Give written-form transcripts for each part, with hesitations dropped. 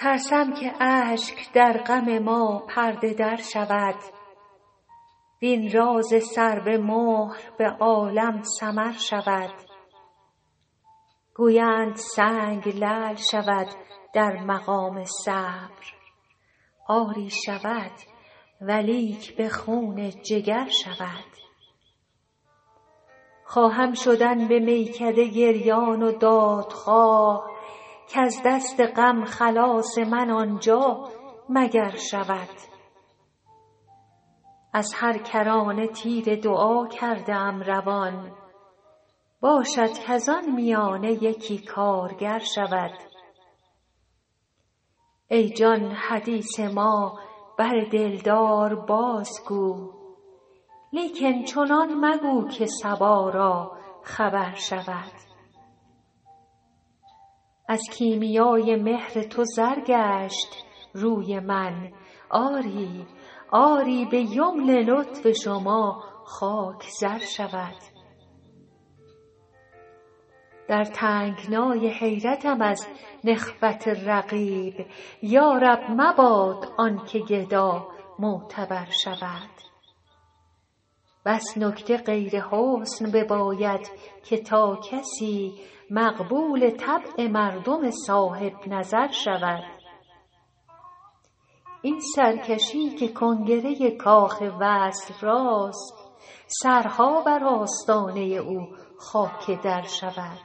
ترسم که اشک در غم ما پرده در شود، وین راز سر به مهر به عالم سمر شود. گویند سنگ لعل شود در مقام صبر، آری شود ولیک به خون جگر شود. خواهم شدن به میکده گریان و دادخواه، کز دست غم خلاص من آنجا مگر شود. از هر کرانه تیر دعا کرده ام روان، باشد کز آن میانه یکی کارگر شود. ای جان حدیث ما بر دلدار بازگو، لیکن چنان مگو که صبا را خبر شود. از کیمیای مهر تو زر گشت روی من، آری آری به یمن لطف شما خاک زر شود. در تنگنای حیرتم از نخوت رقیب، یا رب مباد آن که گدا معتبر شود. بس نکته غیر حسن بباید که تا کسی مقبول طبع مردم صاحب نظر شود. این سرکشی که کنگره کاخ وصل راست، سرها بر آستانه او خاک در شود.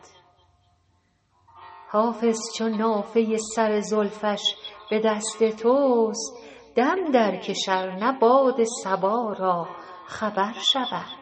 حافظ چو نافه سر زلفش به دست توست، دم در کش ار نه باد صبا را خبر شود.